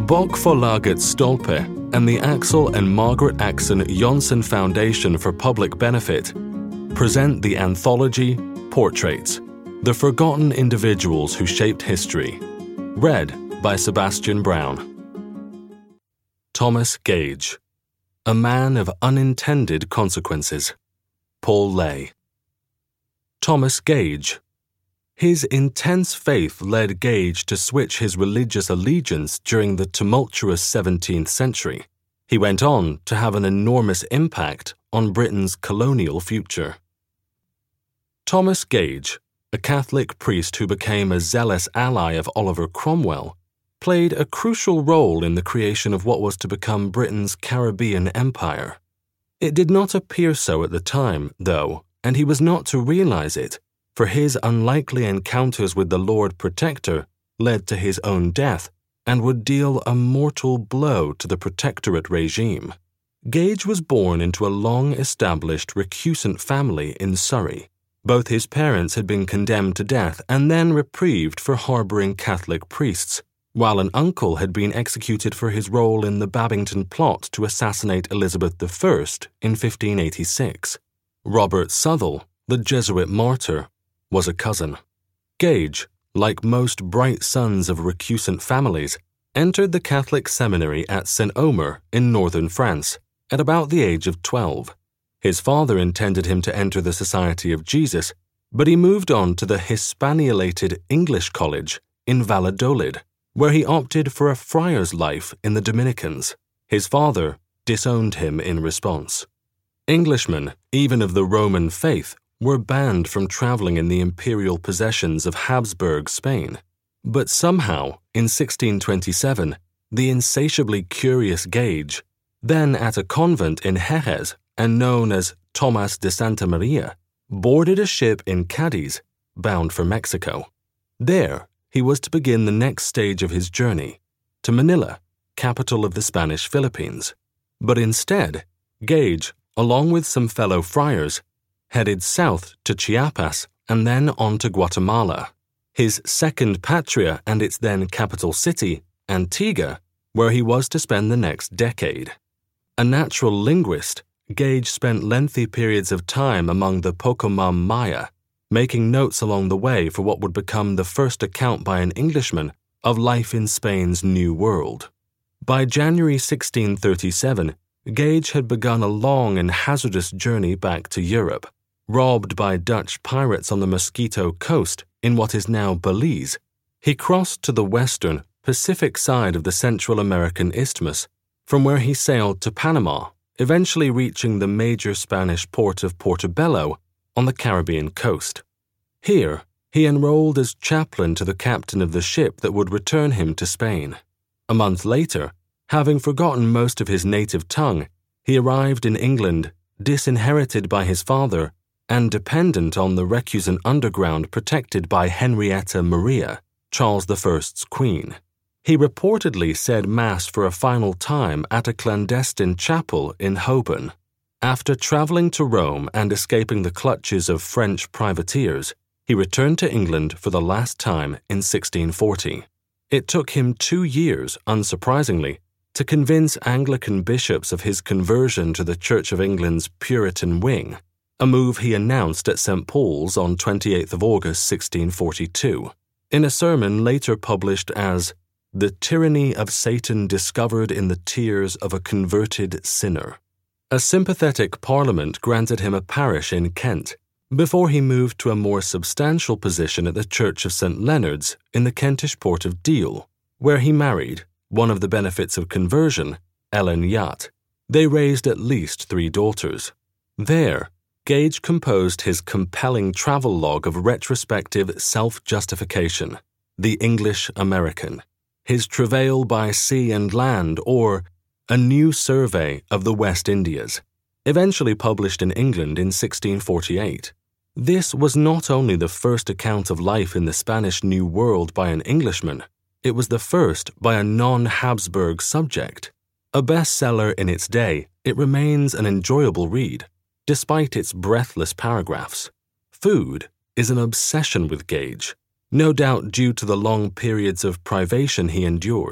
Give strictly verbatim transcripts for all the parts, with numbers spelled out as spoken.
Bokförlaget Stolpe and the Axel and Margaret Axon Jonsson Foundation for Public Benefit present the anthology Portraits, The Forgotten Individuals Who Shaped History, read by Sebastian Brown. Thomas Gage, A Man of Unintended Consequences. Paul Ley. Thomas Gage. His intense faith led Gage to switch his religious allegiance during the tumultuous seventeenth century. He went on to have an enormous impact on Britain's colonial future. Thomas Gage, a Catholic priest who became a zealous ally of Oliver Cromwell, played a crucial role in the creation of what was to become Britain's Caribbean empire. It did not appear so at the time, though, and he was not to realize it, for his unlikely encounters with the Lord Protector led to his own death and would deal a mortal blow to the Protectorate regime. Gage was born into a long-established recusant family in Surrey. Both his parents had been condemned to death and then reprieved for harboring Catholic priests, while an uncle had been executed for his role in the Babington plot to assassinate Elizabeth the First in fifteen eighty-six. Robert Southwell, the Jesuit martyr, was a cousin. Gage, like most bright sons of recusant families, entered the Catholic seminary at Saint Omer in northern France at about the age of twelve. His father intended him to enter the Society of Jesus, but he moved on to the Hispaniolated English College in Valladolid, where he opted for a friar's life in the Dominicans. His father disowned him in response. Englishmen, even of the Roman faith, were banned from traveling in the imperial possessions of Habsburg Spain. But somehow, in sixteen twenty-seven, the insatiably curious Gage, then at a convent in Jerez and known as Tomas de Santa Maria, boarded a ship in Cadiz, bound for Mexico. There, he was to begin the next stage of his journey, to Manila, capital of the Spanish Philippines. But instead, Gage, along with some fellow friars, headed south to Chiapas and then on to Guatemala, his second patria and its then capital city, Antigua, where he was to spend the next decade. A natural linguist, Gage spent lengthy periods of time among the Pocomam Maya, making notes along the way for what would become the first account by an Englishman of life in Spain's New World. By January sixteen thirty-seven, Gage had begun a long and hazardous journey back to Europe. Robbed by Dutch pirates on the Mosquito Coast in what is now Belize, he crossed to the western, Pacific side of the Central American Isthmus, from where he sailed to Panama, eventually reaching the major Spanish port of Portobello on the Caribbean coast. Here, he enrolled as chaplain to the captain of the ship that would return him to Spain. A month later, having forgotten most of his native tongue, he arrived in England, disinherited by his father and dependent on the recusant underground protected by Henrietta Maria, Charles the First's queen. He reportedly said Mass for a final time at a clandestine chapel in Holborn. After traveling to Rome and escaping the clutches of French privateers, he returned to England for the last time in sixteen forty. It took him two years, unsurprisingly, to convince Anglican bishops of his conversion to the Church of England's Puritan wing, a move he announced at Saint Paul's on twenty-eighth of August sixteen forty-two, in a sermon later published as The Tyranny of Satan Discovered in the Tears of a Converted Sinner. A sympathetic parliament granted him a parish in Kent, before he moved to a more substantial position at the Church of Saint Leonard's in the Kentish port of Deal, where he married, one of the benefits of conversion, Ellen Yatt. They raised at least three daughters. There, Gage composed his compelling travelogue of retrospective self-justification, The English American, his Travail by Sea and Land, or A New Survey of the West Indies, eventually published in England in sixteen forty-eight. This was not only the first account of life in the Spanish New World by an Englishman, it was the first by a non-Habsburg subject. A bestseller in its day, it remains an enjoyable read, despite its breathless paragraphs. Food is an obsession with Gage, no doubt due to the long periods of privation he endured.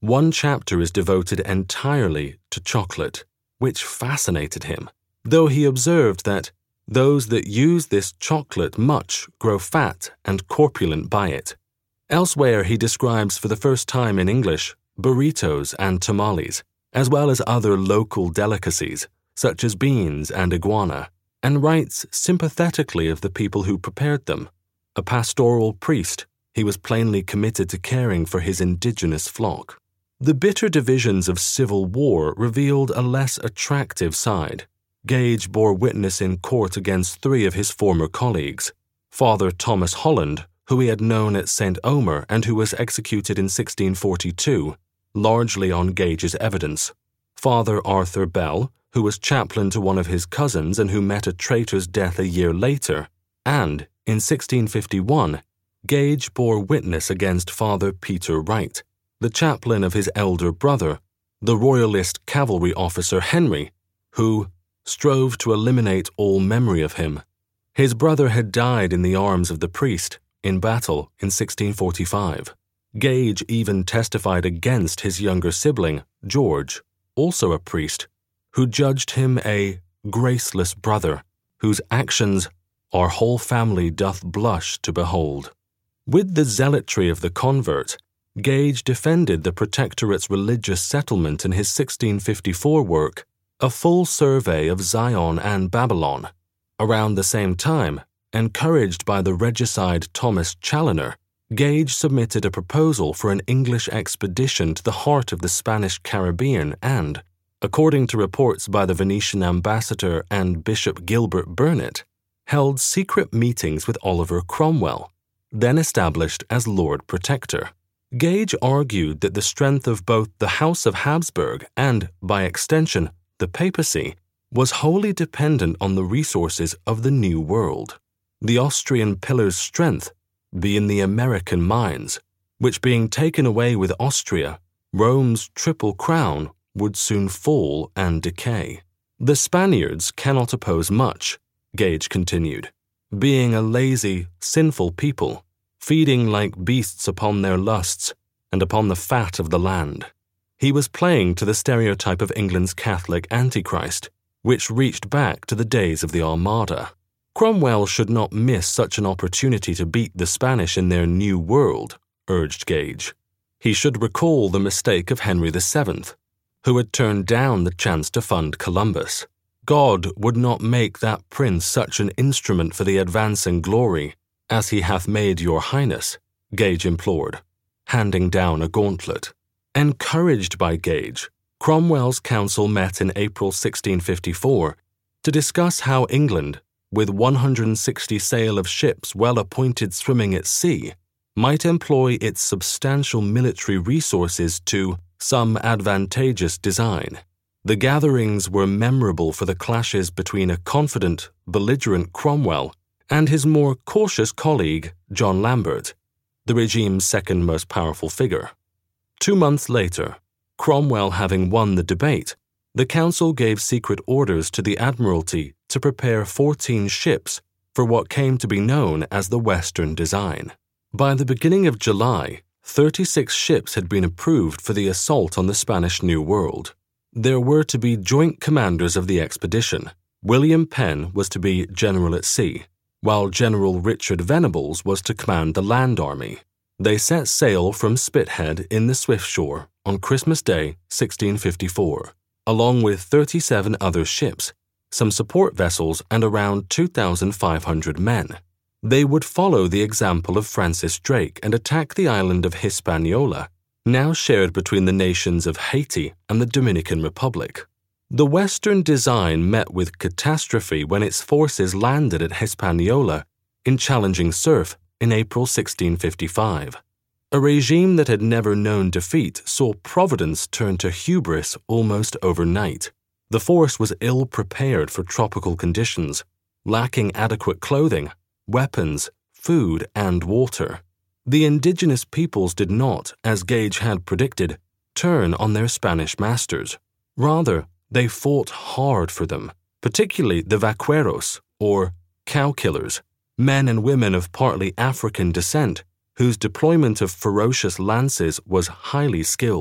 One chapter is devoted entirely to chocolate, which fascinated him, though he observed that those that use this chocolate much grow fat and corpulent by it. Elsewhere, he describes for the first time in English burritos and tamales, as well as other local delicacies, such as beans and iguana, and writes sympathetically of the people who prepared them. A pastoral priest, he was plainly committed to caring for his indigenous flock. The bitter divisions of civil war revealed a less attractive side. Gage bore witness in court against three of his former colleagues: Father Thomas Holland, who he had known at Saint Omer and who was executed in sixteen forty-two, largely on Gage's evidence; Father Arthur Bell, who was chaplain to one of his cousins and who met a traitor's death a year later; and, in sixteen fifty-one, Gage bore witness against Father Peter Wright, the chaplain of his elder brother, the royalist cavalry officer Henry, who strove to eliminate all memory of him. His brother had died in the arms of the priest in battle in sixteen forty-five. Gage even testified against his younger sibling, George, also a priest, who judged him a graceless brother, whose actions our whole family doth blush to behold. With the zealotry of the convert, Gage defended the Protectorate's religious settlement in his sixteen fifty-four work, A Full Survey of Zion and Babylon. Around the same time, encouraged by the regicide Thomas Challoner, Gage submitted a proposal for an English expedition to the heart of the Spanish Caribbean and, according to reports by the Venetian ambassador and Bishop Gilbert Burnet, held secret meetings with Oliver Cromwell, then established as Lord Protector. Gage argued that the strength of both the House of Habsburg and, by extension, the papacy was wholly dependent on the resources of the New World. The Austrian pillar's strength be in the American mines, which being taken away with Austria, Rome's triple crown would soon fall and decay. The Spaniards cannot oppose much, Gage continued, being a lazy, sinful people, feeding like beasts upon their lusts and upon the fat of the land. He was playing to the stereotype of England's Catholic Antichrist, which reached back to the days of the Armada. Cromwell should not miss such an opportunity to beat the Spanish in their new world, urged Gage. He should recall the mistake of Henry the Seventh, who had turned down the chance to fund Columbus. God would not make that prince such an instrument for the advancing glory as he hath made your highness, Gage implored, handing down a gauntlet. Encouraged by Gage, Cromwell's council met in April sixteen fifty-four to discuss how England, with one hundred sixty sail of ships well appointed swimming at sea, might employ its substantial military resources to some advantageous design. The gatherings were memorable for the clashes between a confident, belligerent Cromwell and his more cautious colleague, John Lambert, the regime's second most powerful figure. Two months later, Cromwell having won the debate, the council gave secret orders to the Admiralty to prepare fourteen ships for what came to be known as the Western Design. By the beginning of July, thirty-six ships had been approved for the assault on the Spanish New World. There were to be joint commanders of the expedition. William Penn was to be general at sea, while General Richard Venables was to command the land army. They set sail from Spithead in the Swiftsure on Christmas Day, sixteen fifty-four, along with thirty-seven other ships, some support vessels, and around two thousand five hundred men. They would follow the example of Francis Drake and attack the island of Hispaniola, now shared between the nations of Haiti and the Dominican Republic. The Western Design met with catastrophe when its forces landed at Hispaniola in challenging surf in April sixteen fifty-five. A regime that had never known defeat saw Providence turn to hubris almost overnight. The force was ill prepared for tropical conditions, lacking adequate clothing, weapons, food, and water. The indigenous peoples did not, as Gage had predicted, turn on their Spanish masters. Rather, they fought hard for them, particularly the vaqueros, or cow-killers, men and women of partly African descent, whose deployment of ferocious lances was highly skilled.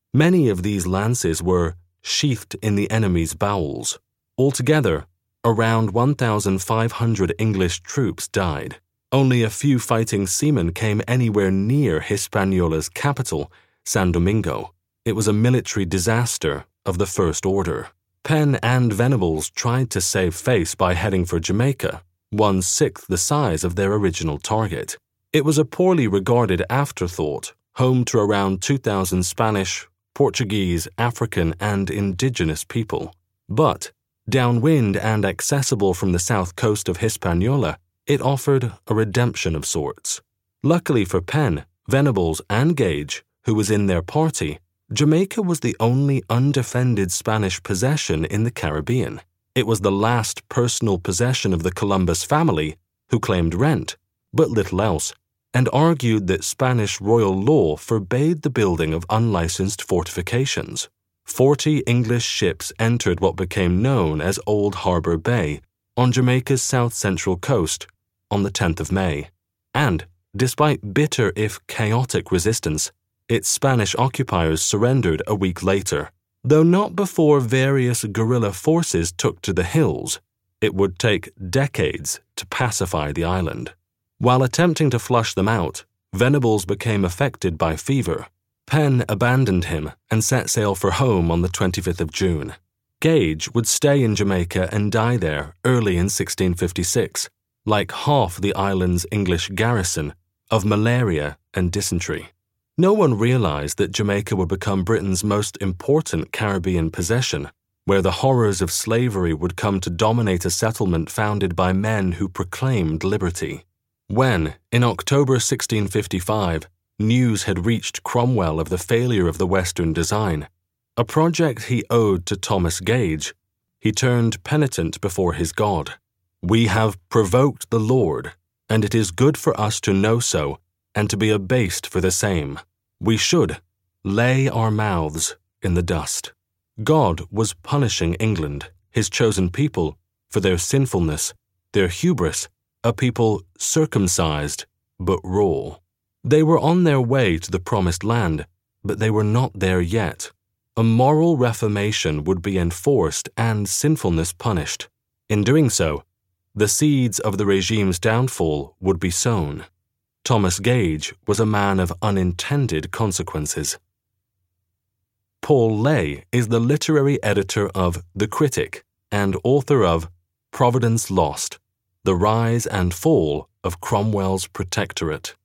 Many of these lances were sheathed in the enemy's bowels. Altogether, around one thousand five hundred English troops died. Only a few fighting seamen came anywhere near Hispaniola's capital, San Domingo. It was a military disaster of the first order. Penn and Venables tried to save face by heading for Jamaica, one-sixth the size of their original target. It was a poorly regarded afterthought, home to around two thousand Spanish, Portuguese, African, and indigenous people. But, downwind and accessible from the south coast of Hispaniola, it offered a redemption of sorts. Luckily for Penn, Venables, and Gage, who was in their party, Jamaica was the only undefended Spanish possession in the Caribbean. It was the last personal possession of the Columbus family, who claimed rent, but little else, and argued that Spanish royal law forbade the building of unlicensed fortifications. Forty English ships entered what became known as Old Harbor Bay on Jamaica's south-central coast on the tenth of May. And, despite bitter if chaotic resistance, its Spanish occupiers surrendered a week later. Though not before various guerrilla forces took to the hills, it would take decades to pacify the island. While attempting to flush them out, Venables became affected by fever. Penn abandoned him and set sail for home on the twenty-fifth of June. Gage would stay in Jamaica and die there early in sixteen fifty-six, like half the island's English garrison, of malaria and dysentery. No one realized that Jamaica would become Britain's most important Caribbean possession, where the horrors of slavery would come to dominate a settlement founded by men who proclaimed liberty. When, in October sixteen fifty-five, news had reached Cromwell of the failure of the Western design, a project he owed to Thomas Gage, he turned penitent before his God. "We have provoked the Lord, and it is good for us to know so, and to be abased for the same. We should lay our mouths in the dust." God was punishing England, his chosen people, for their sinfulness, their hubris, a people circumcised but raw. They were on their way to the promised land, but they were not there yet. A moral reformation would be enforced and sinfulness punished. In doing so, the seeds of the regime's downfall would be sown. Thomas Gage was a man of unintended consequences. Paul Ley is the literary editor of The Critic and author of Providence Lost: The Rise and Fall of Cromwell's Protectorate.